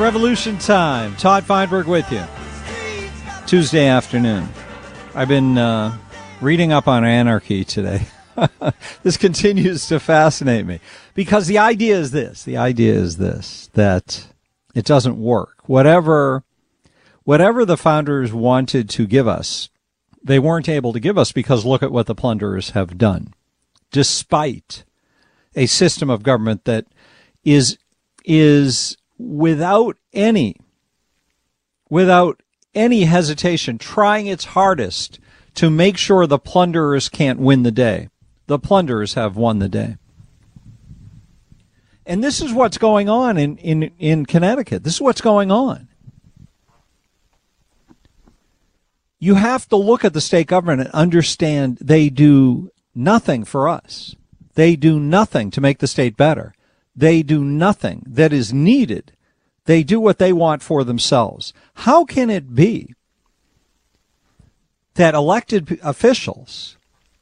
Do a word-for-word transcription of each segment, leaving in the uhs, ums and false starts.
Revolution time. Todd Feinberg with you. Tuesday afternoon. I've been uh, reading up on anarchy today. This continues to fascinate me because the idea is this. The idea is this, that it doesn't work. Whatever, whatever the founders wanted to give us, they weren't able to give us because look at what the plunderers have done. Despite a system of government that is is without any without any hesitation trying its hardest to make sure the plunderers can't win the day. The plunderers have won the day. And this is what's going on in, in, in Connecticut. This is what's going on. You have to look at the state government and understand they do nothing for us. They do nothing to make the state better. They do nothing that is needed. They do what they want for themselves. How can it be that elected officials,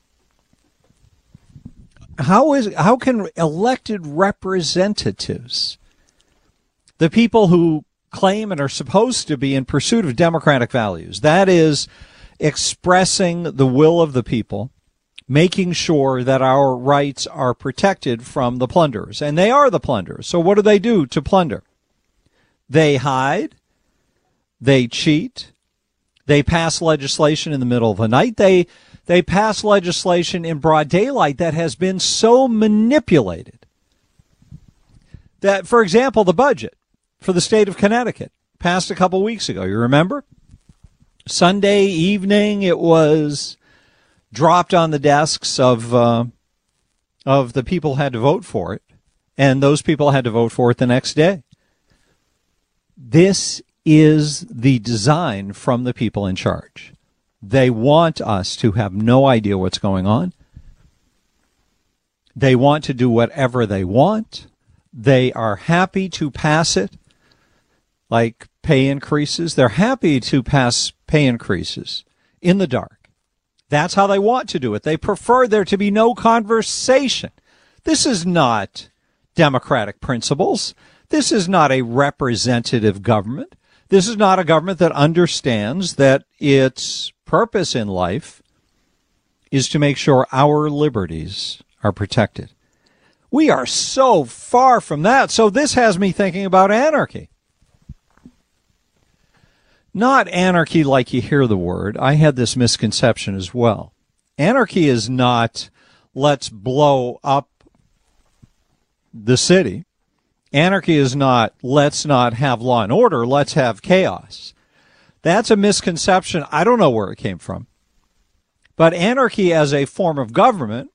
how is how can elected representatives, the people who claim and are supposed to be in pursuit of democratic values, that is, expressing the will of the people, making sure that our rights are protected from the plunderers. And they are the plunderers. So what do they do to plunder? They hide. They cheat. They pass legislation in the middle of the night. They they pass legislation in broad daylight that has been so manipulated that, for example, the budget for the state of Connecticut passed a couple weeks ago. You remember? Sunday evening, it was dropped on the desks of uh, of the people who had to vote for it, and those people had to vote for it the next day. This is the design from the people in charge. They want us to have no idea what's going on. They want to do whatever they want. They are happy to pass it, like pay increases. They're happy to pass pay increases in the dark. That's how they want to do it. They prefer there to be no conversation. This is not democratic principles. This is not a representative government. This is not a government that understands that its purpose in life is to make sure our liberties are protected. We are so far from that. So this has me thinking about anarchy. Not anarchy like you hear the word. I had this misconception as well. Anarchy is not let's blow up the city. Anarchy is not let's not have law and order, let's have chaos. That's a misconception. I don't know where it came from. But anarchy as a form of government,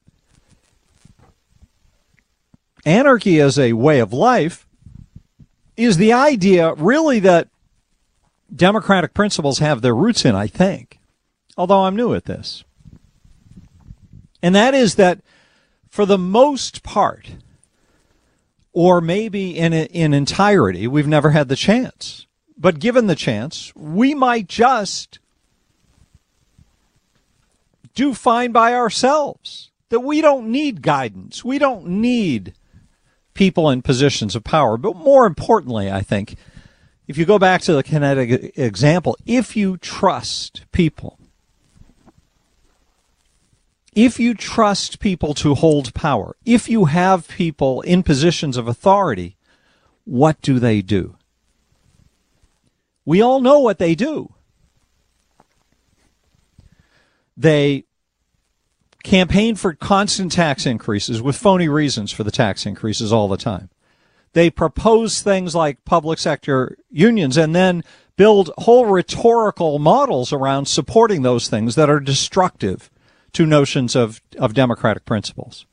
anarchy as a way of life, is the idea really that democratic principles have their roots in, I think, although I'm new at this. And that is that for the most part, or maybe in in entirety, we've never had the chance. But given the chance, we might just do fine by ourselves. That we don't need guidance. We don't need people in positions of power. But more importantly, I think, if you go back to the Connecticut example, if you trust people, if you trust people to hold power, if you have people in positions of authority, what do they do? We all know what they do. They campaign for constant tax increases with phony reasons for the tax increases all the time. They propose things like public sector unions and then build whole rhetorical models around supporting those things that are destructive to notions of, of democratic principles.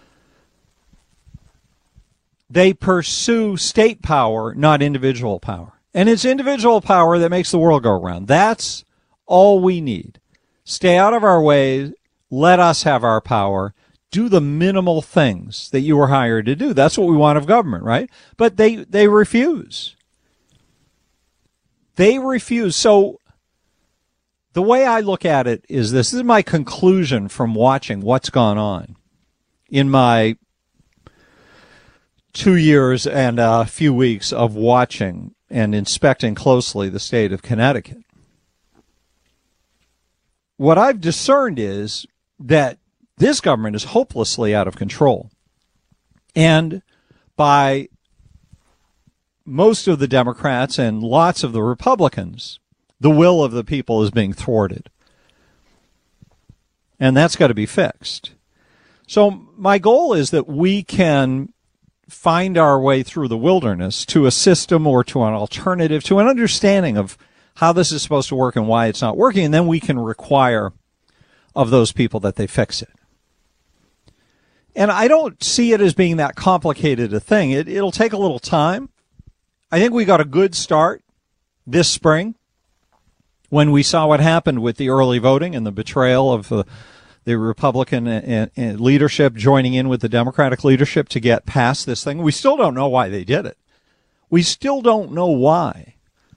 They pursue state power, not individual power. And it's individual power that makes the world go round. That's all we need. Stay out of our way. Let us have our power. Do the minimal things that you were hired to do. That's what we want of government, right? But they, they refuse. They refuse. So the way I look at it is this. This is my conclusion from watching what's gone on in my two years and a few weeks of watching and inspecting closely the state of Connecticut, what I've discerned is that this government is hopelessly out of control. And by most of the Democrats and lots of the Republicans, the will of the people is being thwarted. And that's got to be fixed. So my goal is that we can find our way through the wilderness to a system or to an alternative, to an understanding of how this is supposed to work and why it's not working, and then we can require of those people that they fix it. And I don't see it as being that complicated a thing. It, it'll take a little time. I think we got a good start this spring when we saw what happened with the early voting and the betrayal of the, the Republican and, and leadership joining in with the Democratic leadership to get past this thing. We still don't know why they did it. We still don't know why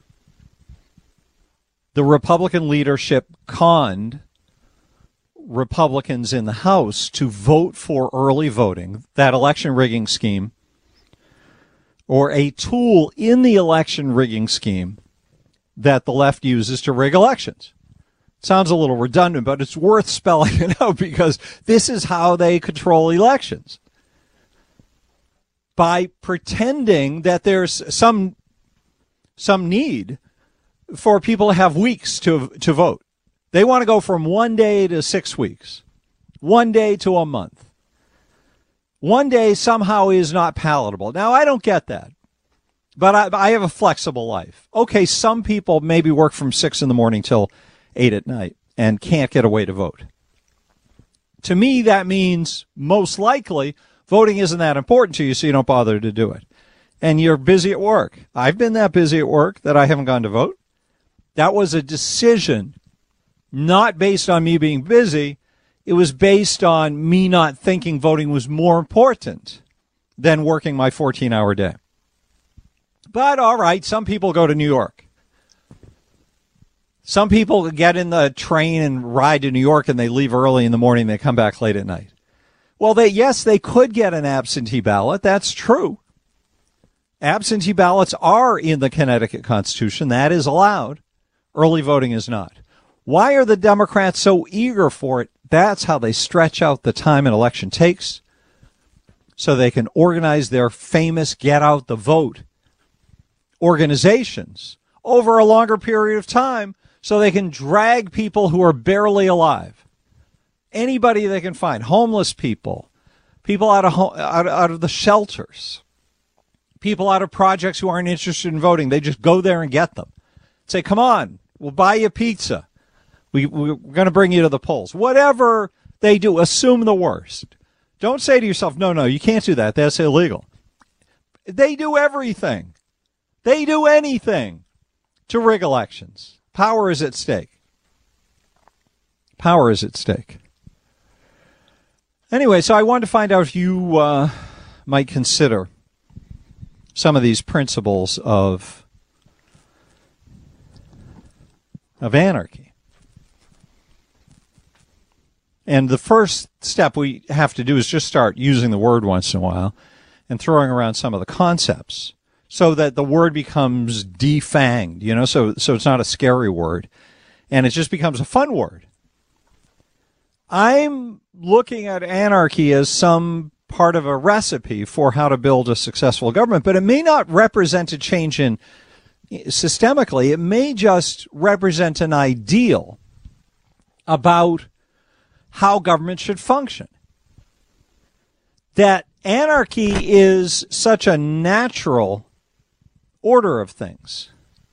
the Republican leadership conned Republicans in the House to vote for early voting, that election rigging scheme, or a tool in the election rigging scheme that the left uses to rig elections. Sounds a little redundant, but it's worth spelling it out because this is how they control elections. By pretending that there's some some need for people to have weeks to to vote. They want to go from one day to six weeks, one day to a month. One day somehow is not palatable. Now, I don't get that, but I, I have a flexible life. Okay, some people maybe work from six in the morning till eight at night and can't get away to vote. To me, that means most likely voting isn't that important to you, so you don't bother to do it. And you're busy at work. I've been that busy at work that I haven't gone to vote. That was a decision not based on me being busy. It was based on me not thinking voting was more important than working my fourteen-hour day. But, all right, some people go to New York. Some people get in the train and ride to New York, and they leave early in the morning. They come back late at night. Well, they yes, they could get an absentee ballot. That's true. Absentee ballots are in the Connecticut Constitution. That is allowed. Early voting is not. Why are the Democrats so eager for it? That's how they stretch out the time an election takes so they can organize their famous get out the vote organizations over a longer period of time so they can drag people who are barely alive. Anybody they can find, homeless people, people out of, ho- out, out of the shelters, people out of projects who aren't interested in voting. They just go there and get them. Say, come on, we'll buy you pizza. We, we're going to bring you to the polls. Whatever they do, assume the worst. Don't say to yourself, no, no, you can't do that. That's illegal. They do everything. They do anything to rig elections. Power is at stake. Power is at stake. Anyway, so I wanted to find out if you uh, might consider some of these principles of, of anarchy. And the first step we have to do is just start using the word once in a while and throwing around some of the concepts so that the word becomes defanged, you know, so so it's not a scary word and it just becomes a fun word. I'm looking at anarchy as some part of a recipe for how to build a successful government, but it may not represent a change in systemically. It may just represent an ideal about how government should function. That anarchy is such a natural order of things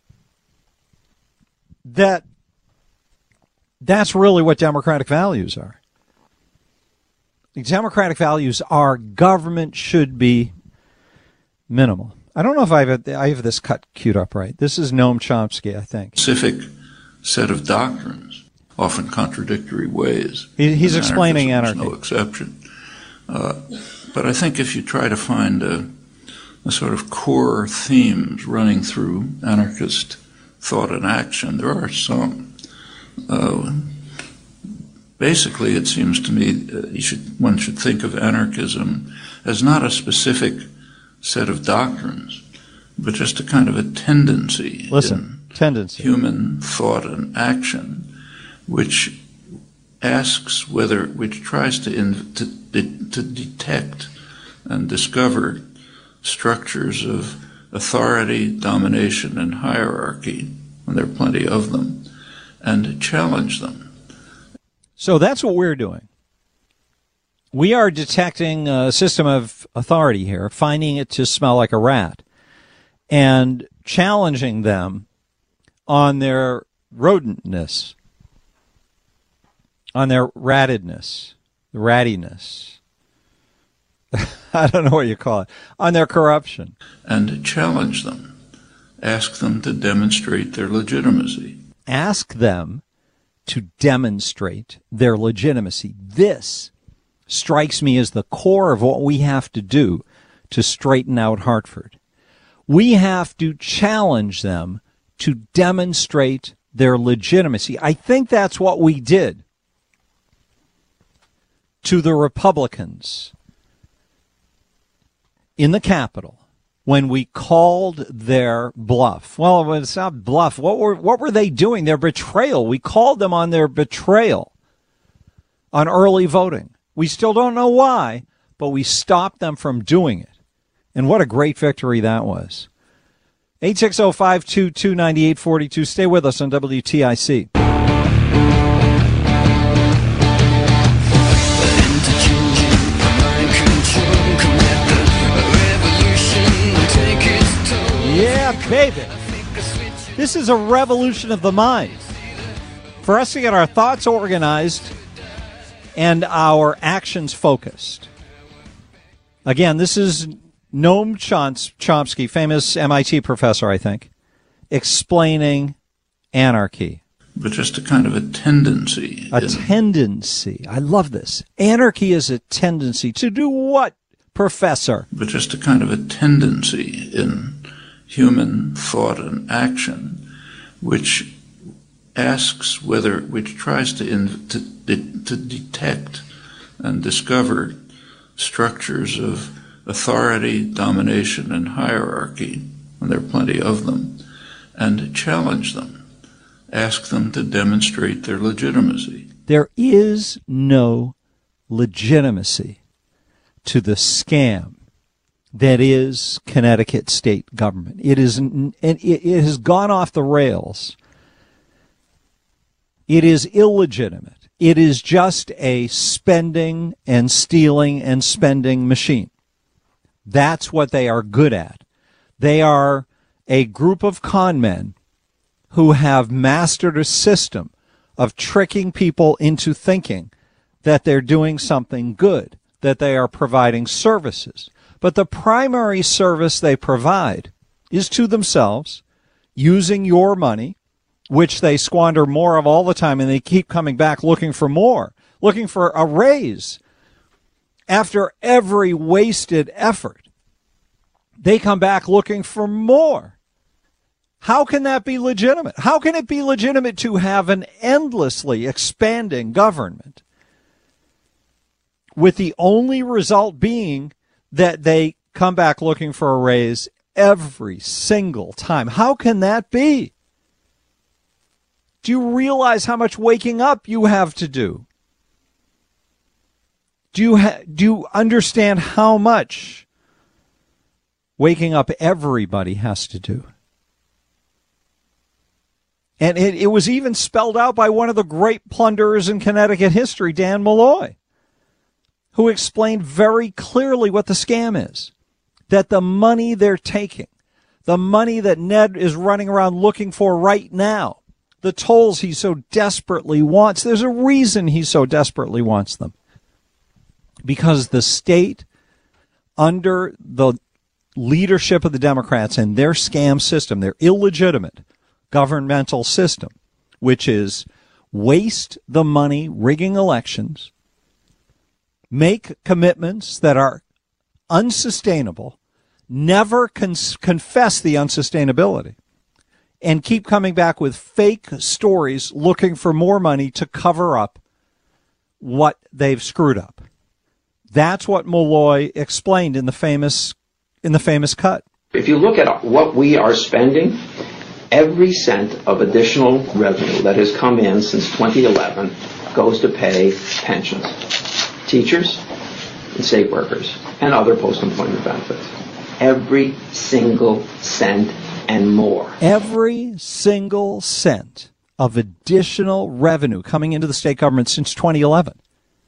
that that's really what democratic values are. The democratic values are government should be minimal. I don't know if I have, a, I have this cut queued up right. This is Noam Chomsky, I think. Specific set of doctrines, often contradictory ways. He, he's explaining anarchy. No exception. Uh, but I think if you try to find a, a sort of core themes running through anarchist thought and action, there are some. Uh, basically, it seems to me uh, you should, one should think of anarchism as not a specific set of doctrines, but just a kind of a tendency Listen, in tendency. human thought and action, which asks whether, which tries to, in, to, to detect and discover structures of authority, domination, and hierarchy, and there are plenty of them, and challenge them. So that's what we're doing. We are detecting a system of authority here, finding it to smell like a rat, and challenging them on their rodentness, on their rattedness, the rattiness. I don't know what you call it, on their corruption. And challenge them. Ask them to demonstrate their legitimacy. Ask them to demonstrate their legitimacy. This strikes me as the core of what we have to do to straighten out Hartford. We have to challenge them to demonstrate their legitimacy. I think that's what we did to the Republicans in the Capitol when we called their bluff. Well, it's not bluff. What were what were they doing? Their betrayal. We called them on their betrayal on early voting. We still don't know why, but we stopped them from doing it. And what a great victory that was. eight six zero, five two two, nine eight four two. Stay with us on W T I C. Yeah, baby. This is a revolution of the mind. For us to get our thoughts organized and our actions focused. Again, this is Noam Chomsky, famous M I T professor, I think, explaining anarchy. But just a kind of a tendency. A in, tendency. I love this. Anarchy is a tendency to do what, Professor? But just a kind of a tendency in human thought and action, which asks whether, which tries to, in, to, to detect and discover structures of authority, domination, and hierarchy, and there are plenty of them, and challenge them, ask them to demonstrate their legitimacy. There is no legitimacy to the scam that is Connecticut state government. It is, and it has gone off the rails. It is illegitimate. It is just a spending and stealing and spending machine. That's what they are good at. They are a group of con men who have mastered a system of tricking people into thinking that they're doing something good, that they are providing services. But the primary service they provide is to themselves, using your money, which they squander more of all the time, and they keep coming back looking for more, looking for a raise. After every wasted effort, they come back looking for more. How can that be legitimate? How can it be legitimate to have an endlessly expanding government with the only result being that they come back looking for a raise every single time? How can that be? Do you realize how much waking up you have to do? Do you ha- do you understand how much waking up everybody has to do? And it, it was even spelled out by one of the great plunderers in Connecticut history, Dan Malloy, who explained very clearly what the scam is. That the money they're taking, the money that Ned is running around looking for right now, the tolls he so desperately wants, there's a reason he so desperately wants them. Because the state, under the leadership of the Democrats and their scam system, their illegitimate governmental system, which is waste the money rigging elections, make commitments that are unsustainable, never con- confess the unsustainability, and keep coming back with fake stories looking for more money to cover up what they've screwed up. That's what Malloy explained in the famous in the famous cut. If you look at what we are spending, every cent of additional revenue that has come in since twenty eleven goes to pay pensions, teachers, and state workers, and other post-employment benefits. Every single cent and more. Every single cent of additional revenue coming into the state government since twenty eleven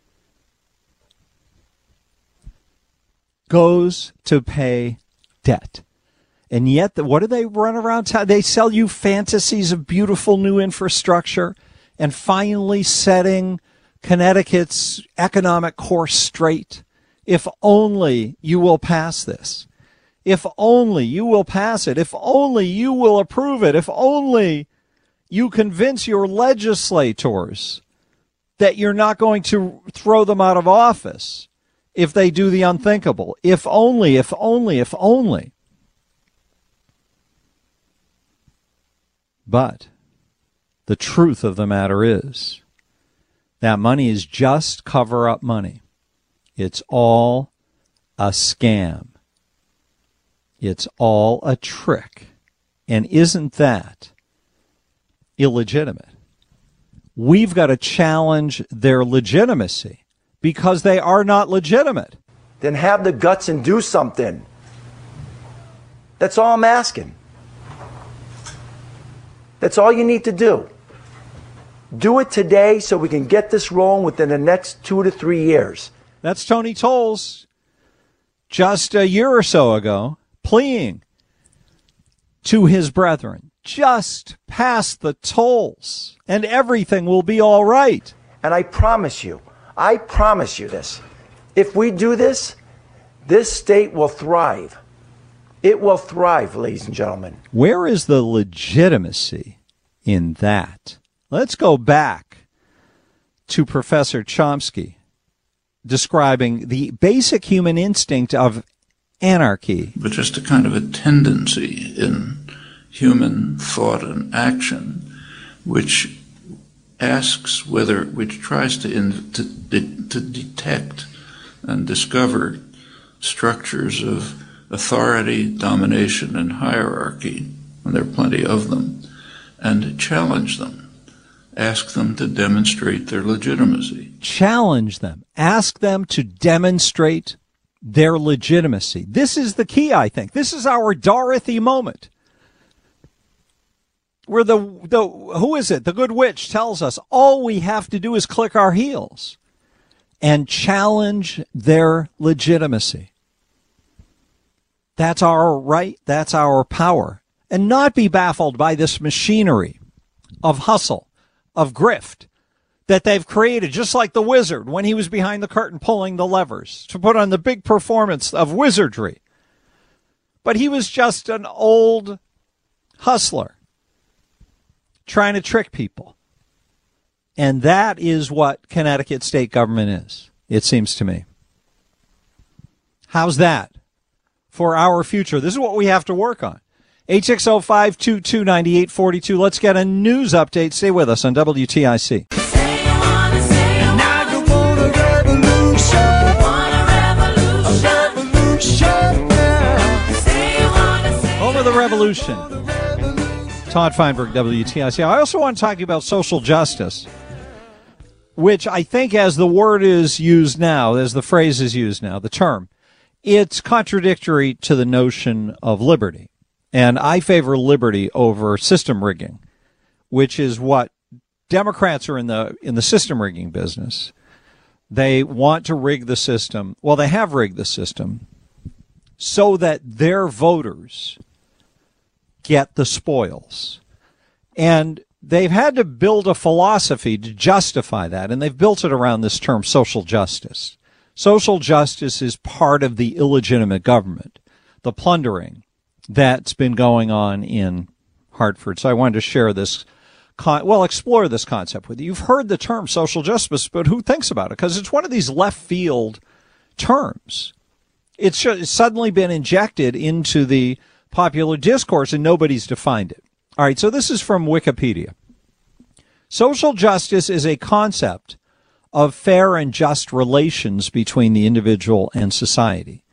goes to pay debt. And yet, what do they run around town? They sell you fantasies of beautiful new infrastructure and finally setting Connecticut's economic course straight. If only you will pass this. If only you will pass it. If only you will approve it. If only you convince your legislators that you're not going to throw them out of office if they do the unthinkable. If only, if only, if only. But the truth of the matter is that money is just cover-up money. It's all a scam. It's all a trick. And isn't that illegitimate? We've got to challenge their legitimacy because they are not legitimate. Then have the guts and do something. That's all I'm asking. That's all you need to do. Do it today so we can get this rolling within the next two to three years. That's Tony Tolles just a year or so ago pleading to his brethren, just pass the tolls and everything will be all right. And I promise you, I promise you this. If we do this, this state will thrive. It will thrive, ladies and gentlemen. Where is the legitimacy in that? Let's go back to Professor Chomsky describing the basic human instinct of anarchy. But just a kind of a tendency in human thought and action which asks whether, which tries to, in, to, to detect and discover structures of authority, domination, and hierarchy, and there are plenty of them, and challenge them. Ask them to demonstrate their legitimacy. Challenge them. Ask them to demonstrate their legitimacy. This is the key, I think. This is our Dorothy moment. Where the, the, who is it? The good witch tells us all we have to do is click our heels and challenge their legitimacy. That's our right. That's our power. And not be baffled by this machinery of hustle, of grift that they've created, just like the wizard when he was behind the curtain pulling the levers to put on the big performance of wizardry. But he was just an old hustler trying to trick people. And that is what Connecticut state government is, it seems to me. How's that for our future? This is what we have to work on. eight six zero, five two two, nine eight four two. Let's get a news update. Stay with us on W T I C. Over the revolution. Todd Feinberg, W T I C. I also want to talk about social justice, which I think as the word is used now, as the phrase is used now, the term, it's contradictory to the notion of liberty. And I favor liberty over system rigging, which is what Democrats are in the in the system rigging business. They want to rig the system. Well, they have rigged the system so that their voters get the spoils. And they've had to build a philosophy to justify that, and they've built it around this term social justice. Social justice is part of the illegitimate government, the plundering that's been going on in Hartford. So I wanted to share this, con- well, explore this concept with you. You've heard the term social justice, but who thinks about it? Because it's one of these left field terms. It's suddenly been injected into the popular discourse and nobody's defined it. All right, so this is from Wikipedia. Social justice is a concept of fair and just relations between the individual and society.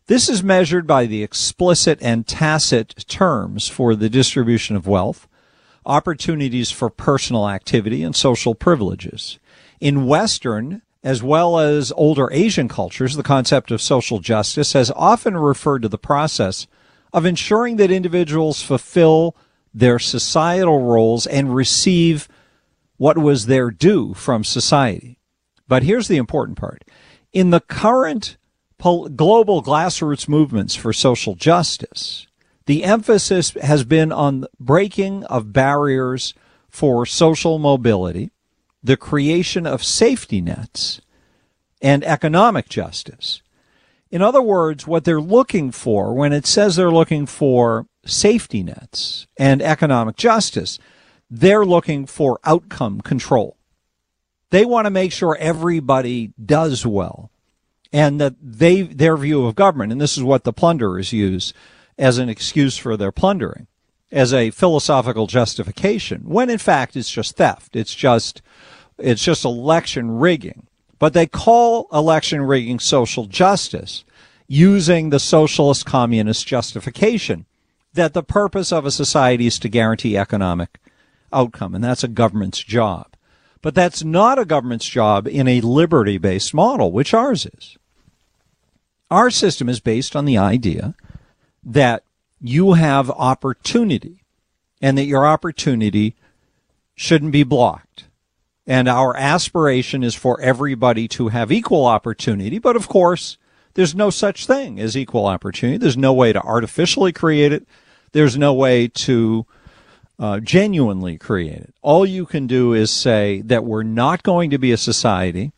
This is measured by the explicit and tacit terms for the distribution of wealth, opportunities for personal activity, and social privileges. In Western, as well as older Asian cultures, the concept of social justice has often referred to the process of ensuring that individuals fulfill their societal roles and receive what was their due from society. But here's the important part. In the current pol- global grassroots movements for social justice, the emphasis has been on the breaking of barriers for social mobility, the creation of safety nets, and economic justice. In other words, what they're looking for when it says they're looking for safety nets and economic justice, they're looking for outcome control. They want to make sure everybody does well, and that they their view of government, and this is what the plunderers use as an excuse for their plundering, as a philosophical justification, when in fact it's just theft. It's just it's just election rigging. But they call election rigging social justice, using the socialist communist justification that the purpose of a society is to guarantee economic outcome, and that's a government's job. But that's not a government's job in a liberty-based model, which ours is. Our system is based on the idea that you have opportunity and that your opportunity shouldn't be blocked. And our aspiration is for everybody to have equal opportunity. But of course, there's no such thing as equal opportunity. There's no way to artificially create it. There's no way to uh, genuinely create it. All you can do is say that we're not going to be a society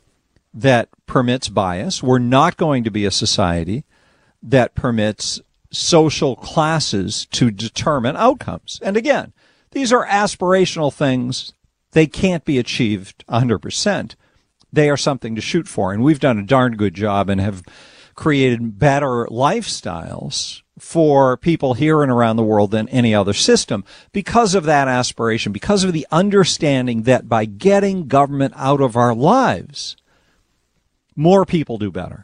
that permits bias. We're not going to be a society that permits social classes to determine outcomes. And again, these are aspirational things. They can't be achieved one hundred percent. They are something to shoot for. And we've done a darn good job and have created better lifestyles for people here and around the world than any other system because of that aspiration, because of the understanding that by getting government out of our lives, more people do better.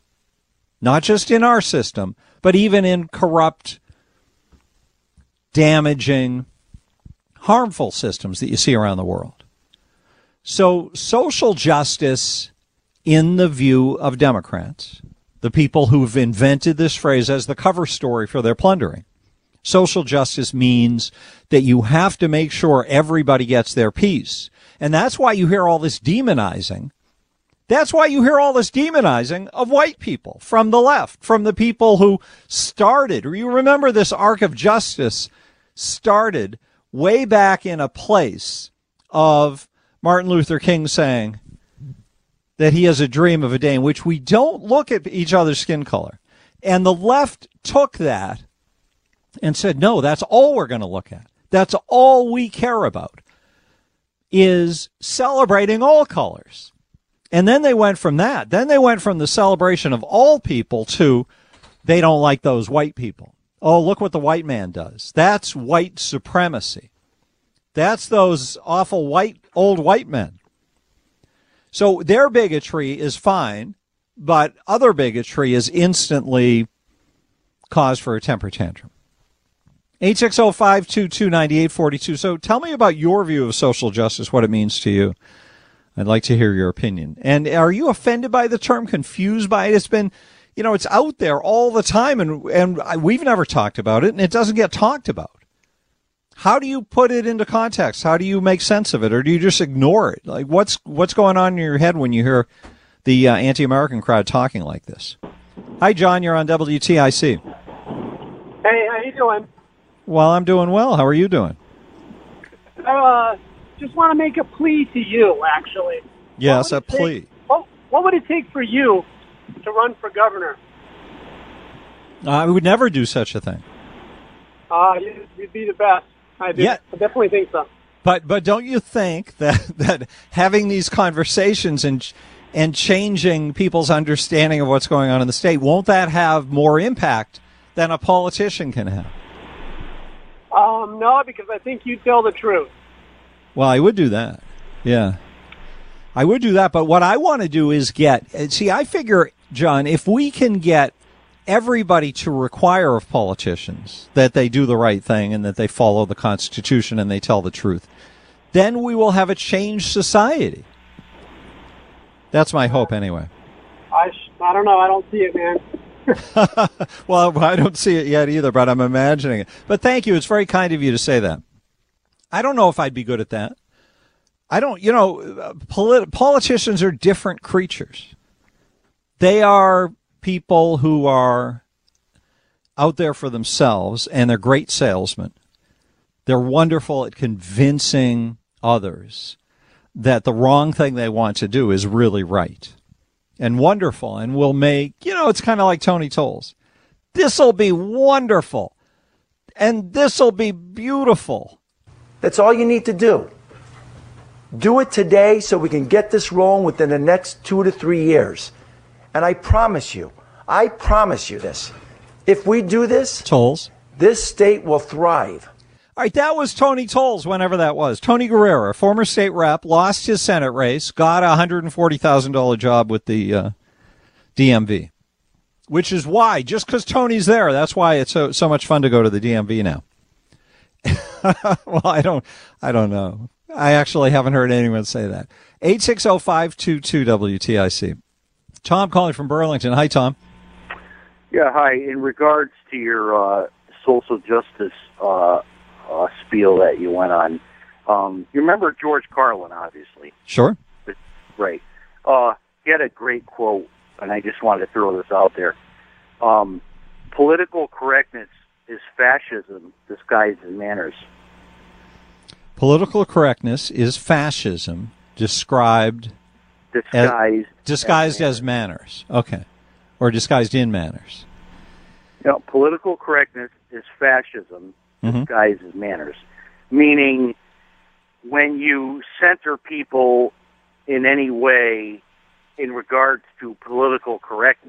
Not just in our system, but even in corrupt, damaging, harmful systems that you see around the world. So social justice, in the view of Democrats, the people who've invented this phrase as the cover story for their plundering, social justice means that you have to make sure everybody gets their piece. And that's why you hear all this demonizing. That's why you hear all this demonizing of white people from the left, from the people who started. You remember this arc of justice started way back in a place of Martin Luther King saying that he has a dream of a day in which we don't look at each other's skin color. And the left took that and said, no, that's all we're going to look at. That's all we care about, is celebrating all colors. And then they went from that. Then they went from the celebration of all people to they don't like those white people. Oh, look what the white man does. That's white supremacy. That's those awful white, old white men. So their bigotry is fine, but other bigotry is instantly cause for a temper tantrum. eight six zero, five two two, nine eight four two. So tell me about your view of social justice, what it means to you. I'd like to hear your opinion. And are you offended by the term, confused by it? It's been, you know, it's out there all the time, and and we've never talked about it, and it doesn't get talked about. How do you put it into context? How do you make sense of it, or do you just ignore it? Like, what's what's going on in your head when you hear the uh, anti-American crowd talking like this? Hi, John. You're on W T I C. Hey, how you doing? Well, I'm doing well. How are you doing? Uh, just want to make a plea to you, actually. Yes, a plea. Take, what, what would it take for you to run for governor? I would never do such a thing. Uh, you'd, you'd be the best. I, do. Yeah. I definitely think so. But but don't you think that, that having these conversations and and changing people's understanding of what's going on in the state, won't that have more impact than a politician can have? Um, no, because I think you tell the truth. Well, I would do that. Yeah. I would do that. But what I want to do is get, see, I figure, John, if we can get everybody to require of politicians that they do the right thing and that they follow the Constitution and they tell the truth, then we will have a changed society. That's my hope anyway. I, I don't know. I don't see it, man. Well, I don't see it yet either, but I'm imagining it. But thank you. It's very kind of you to say that. I don't know if I'd be good at that. I don't, you know, polit- politicians are different creatures. They are people who are out there for themselves, and they're great salesmen. They're wonderful at convincing others that the wrong thing they want to do is really right and wonderful and will make, you know, it's kind of like Tony Tolles. This'll be wonderful and this'll be beautiful. That's all you need to do. Do it today so we can get this rolling within the next two to three years. And I promise you, I promise you this. If we do this, Tolles, this state will thrive. All right, that was Tony Tolles, whenever that was. Tony Guerrero, former state rep, lost his Senate race, got a one hundred forty thousand dollars job with the uh, D M V, which is why, just because Tony's there, that's why it's so, so much fun to go to the D M V now. Well, I don't, I don't know. I actually haven't heard anyone say that. eight six zero, five two two, W T I C. Tom calling from Burlington. Hi, Tom. Yeah, hi. In regards to your uh, social justice uh, uh, spiel that you went on, um, you remember George Carlin, obviously. Sure. Right. Uh, he had a great quote, and I just wanted to throw this out there. Um, political correctness is fascism disguised as manners. Political correctness is fascism described disguised as, disguised as, as manners. manners. Okay. Or disguised in manners. You know, political correctness is fascism mm-hmm. disguised as manners. Meaning, when you center people in any way in regards to political correctness,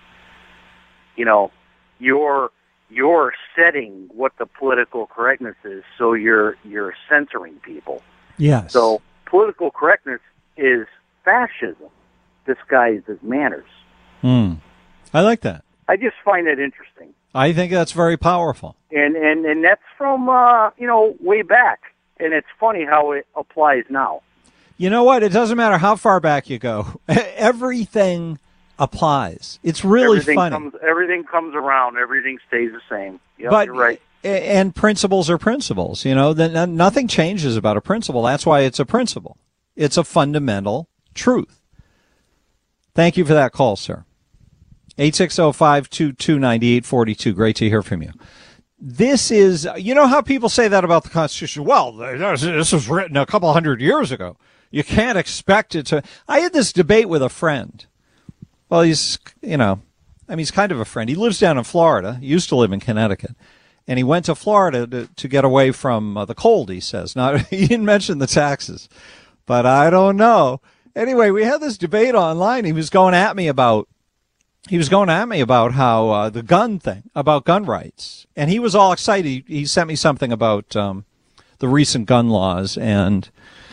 you know, you're you're setting what the political correctness is, so you're you're censoring people. Yes. So political correctness is fascism disguised as manners. Hmm. I like that. I just find it interesting. I think that's very powerful. And and, and that's from, uh, you know, way back. And it's funny how it applies now. You know what? It doesn't matter how far back you go. Everything applies. It's really everything funny. Comes, everything comes around. Everything stays the same. Yep, but, you're right. And principles are principles. You know, then nothing changes about a principle. That's why it's a principle. It's a fundamental truth. Thank you for that call, sir. eight six zero, five two two, nine eight four two. Great to hear from you. This is, you know how people say that about the Constitution? Well, this was written a couple hundred years ago. You can't expect it to. I had this debate with a friend. Well, he's, you know, I mean, he's kind of a friend. He lives down in Florida. He used to live in Connecticut. And he went to Florida to, to get away from uh, the cold, he says. Not, he didn't mention the taxes. But I don't know. Anyway, we had this debate online. He was going at me about He was going at me about how uh, the gun thing, about gun rights. And he was all excited. He, he sent me something about um, the recent gun laws and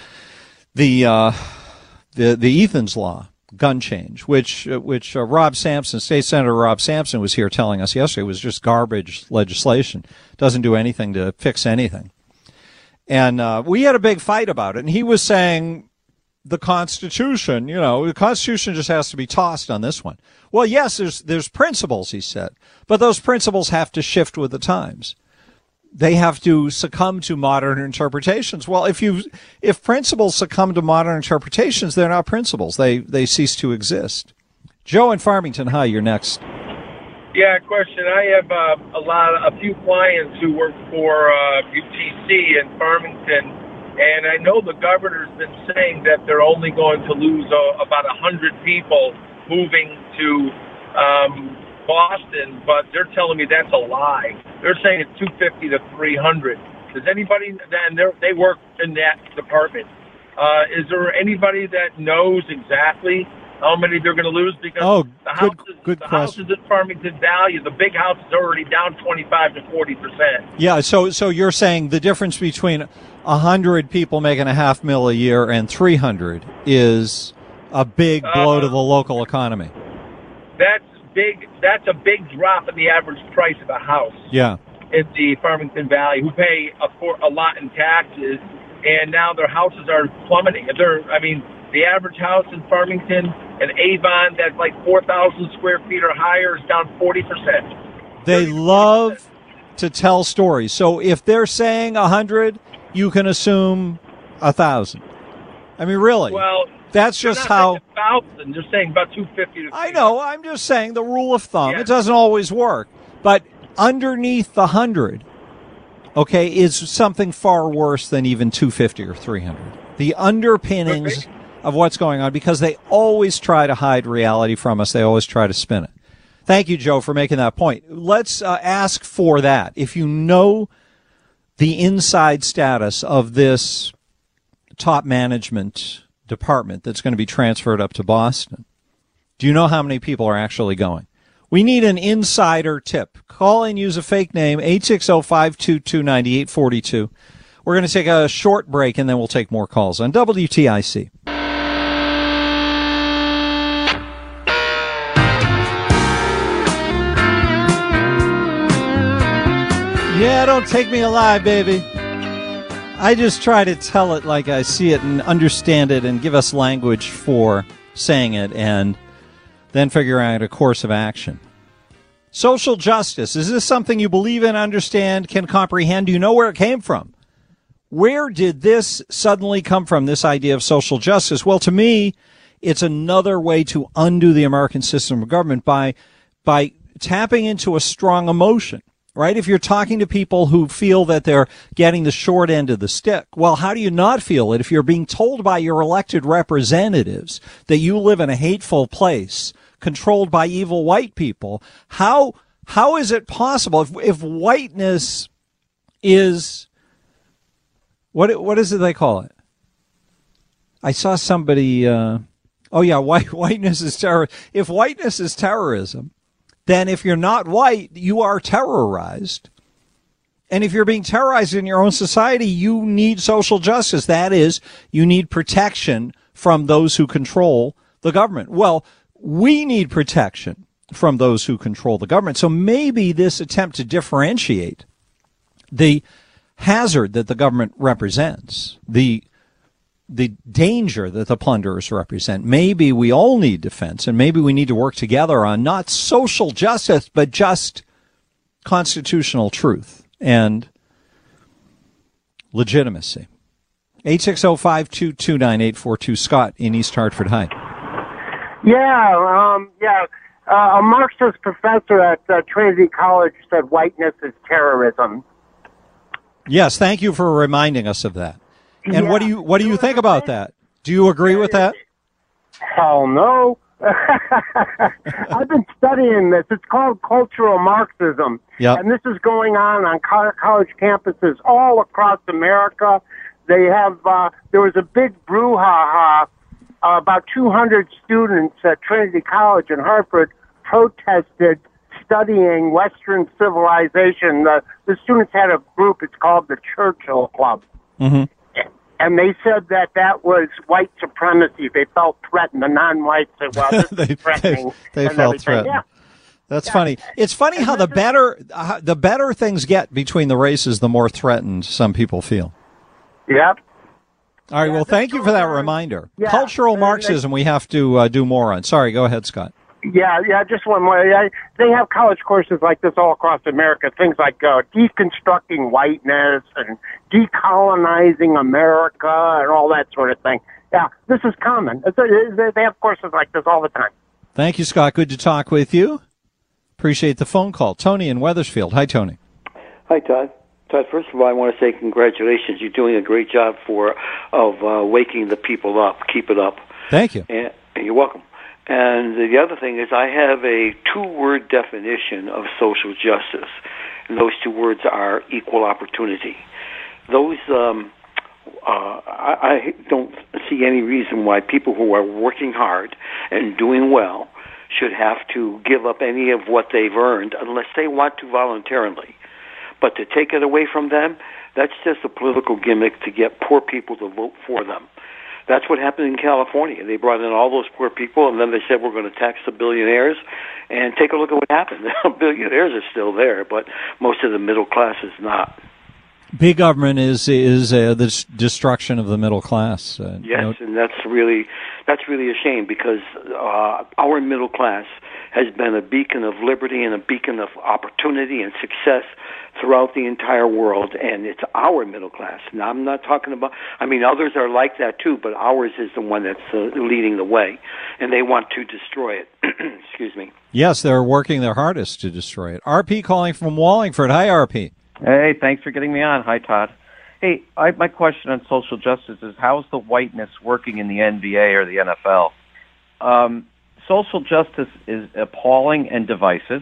the uh, the the Ethan's Law, gun change, which uh, which uh, Rob Sampson, State Senator Rob Sampson, was here telling us yesterday was just garbage legislation. Doesn't do anything to fix anything. And uh, we had a big fight about it. And he was saying the Constitution, you know, the Constitution just has to be tossed on this one. Well, yes, there's there's principles, he said, but those principles have to shift with the times. They have to succumb to modern interpretations. Well, if you if principles succumb to modern interpretations, they're not principles. They they cease to exist. Joe in Farmington, hi, you're next. Yeah, question. I have uh, a lot, a few clients who work for uh, U T C in Farmington. And I know the governor's been saying that they're only going to lose uh, about one hundred people moving to um, Boston, but they're telling me that's a lie. They're saying it's two fifty to three hundred. Does anybody, and they work in that department, uh, is there anybody that knows exactly how many they're going to lose? Because oh, the houses, good, good the question. houses at Farmington value, the big house is already down twenty-five to forty percent. Yeah, so so you're saying the difference between one hundred people making a half mil a year and three hundred is a big blow uh, to the local economy. That's big that's a big drop in the average price of a house. Yeah. In the Farmington Valley, who pay a, for, a lot in taxes, and now their houses are plummeting. They're, I mean, the average house in Farmington and Avon that's like four thousand square feet or higher is down forty percent. They love to tell stories. So if they're saying one hundred, you can assume one thousand. I mean, really. Well, that's just how. one thousand, they're saying about two hundred fifty to I know. I'm just saying the rule of thumb. Yeah. It doesn't always work. But underneath the one hundred, okay, is something far worse than even two hundred fifty or three hundred. The underpinnings okay. of what's going on, because they always try to hide reality from us. They always try to spin it. Thank you, Joe, for making that point. Let's uh, ask for that. If you know the inside status of this top management department that's going to be transferred up to Boston, do you know how many people are actually going? We need an insider tip. Call and use a fake name, eight six zero, five two two, nine eight four two. We're going to take a short break, and then we'll take more calls on W T I C. Yeah, don't take me alive, baby. I just try to tell it like I see it and understand it and give us language for saying it and then figure out a course of action. Social justice. Is this something you believe in, understand, can comprehend? Do you know where it came from? Where did this suddenly come from, this idea of social justice? Well, to me, it's another way to undo the American system of government by by tapping into a strong emotion, right? If you're talking to people who feel that they're getting the short end of the stick, well, how do you not feel it if you're being told by your elected representatives that you live in a hateful place controlled by evil white people? How how is it possible if, if whiteness is what what is it they call it? I saw somebody. Uh, oh yeah, white whiteness is terror. If whiteness is terrorism, then if you're not white, you are terrorized. And if you're being terrorized in your own society, you need social justice. That is, you need protection from those who control the government. Well, we need protection from those who control the government. So maybe this attempt to differentiate the hazard that the government represents, the the danger that the plunderers represent, maybe we all need defense, and maybe we need to work together on not social justice, but just constitutional truth and legitimacy. eight six zero, five two two, nine eight four two. Scott in East Hartford. Hi. Yeah, um, yeah. Uh, a Marxist professor at uh, Trinity College said whiteness is terrorism. Yes, thank you for reminding us of that. And yeah. what do you what do you think about that? Do you agree with that? Hell no. I've been studying this. It's called cultural Marxism. Yep. And this is going on on co- college campuses all across America. They have, uh, there was a big brouhaha. Uh, about two hundred students at Trinity College in Hartford protested studying Western civilization. The, the students had a group. It's called the Churchill Club. Mm-hmm. And they said that that was white supremacy. They felt threatened. The non-whites said, well, this they, is threatening. They, they felt threatened. Yeah. That's yeah. funny. It's funny and how the better uh, the better things get between the races, the more threatened some people feel. Yep. All right. Yeah, well, thank you for that reminder. Yeah. Cultural and Marxism, they, we have to uh, do more on. Sorry, go ahead, Scott. Yeah, yeah, just one more. Yeah, they have college courses like this all across America, things like uh, deconstructing whiteness and decolonizing America and all that sort of thing. Yeah, this is common. It's a, they have courses like this all the time. Thank you, Scott. Good to talk with you. Appreciate the phone call. Tony in Wethersfield. Hi, Tony. Hi, Todd. Todd, first of all, I want to say congratulations. You're doing a great job for of uh, waking the people up. Keep it up. Thank you. And, and you're welcome. And the other thing is I have a two-word definition of social justice, and those two words are equal opportunity. Those, um, uh, I, I don't see any reason why people who are working hard and doing well should have to give up any of what they've earned unless they want to voluntarily. But to take it away from them, that's just a political gimmick to get poor people to vote for them. That's what happened in California. They brought in all those poor people, and then they said we're going to tax the billionaires. And take a look at what happened. The billionaires are still there, but most of the middle class is not. Big government is is uh, the destruction of the middle class. Uh, yes, you know, and that's really that's really a shame because uh, our middle class has been a beacon of liberty and a beacon of opportunity and success throughout the entire world, and it's our middle class. Now, I'm not talking about, I mean, others are like that too, but ours is the one that's uh, leading the way, and they want to destroy it. Excuse me. Yes, they're working their hardest to destroy it. R P calling from Wallingford. Hi, R P. Hey, thanks for getting me on. Hi, Todd. Hey, I, my question on social justice is, how's the whiteness working in the N B A or the N F L? Um, social justice is appalling and divisive,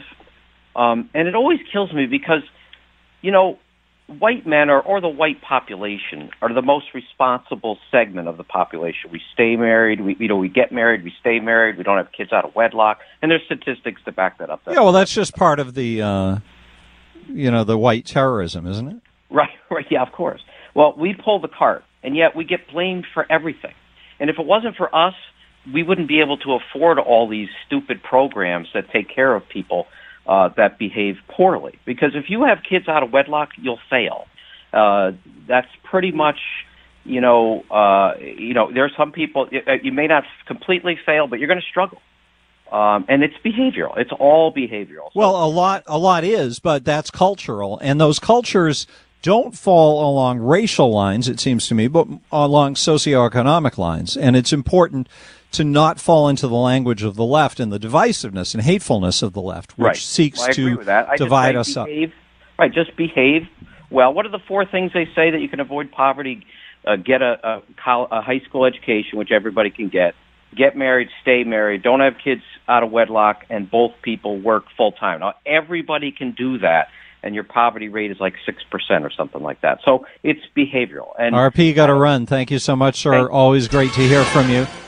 um, and it always kills me because, you know, white men or, or the white population are the most responsible segment of the population. We stay married, we you know we get married, we stay married, we don't have kids out of wedlock, and there's statistics to back that up. Yeah, well, that's just part of the, uh, you know, the white terrorism, isn't it? Right, right, yeah, of course. Well, we pull the cart, and yet we get blamed for everything. And if it wasn't for us, we wouldn't be able to afford all these stupid programs that take care of people uh, that behave poorly. Because if you have kids out of wedlock, you'll fail. Uh, that's pretty much, you know, uh, you know, there are some people, you may not completely fail, but you're going to struggle. Um, and it's behavioral. It's all behavioral. Well, a lot, a lot is, but that's cultural. And those cultures don't fall along racial lines, it seems to me, but along socioeconomic lines. And it's important to not fall into the language of the left and the divisiveness and hatefulness of the left, which right. seeks well, I agree to with that. I divide just us behave, up. Right, just behave well. What are the four things they say that you can avoid poverty? Uh, get a, a, col- a high school education, which everybody can get. Get married, stay married, don't have kids out of wedlock, and both people work full-time. Now, everybody can do that, and your poverty rate is like six percent or something like that. So it's behavioral. And R P, got to run. Thank you so much, sir. Thanks. Always great to hear from you.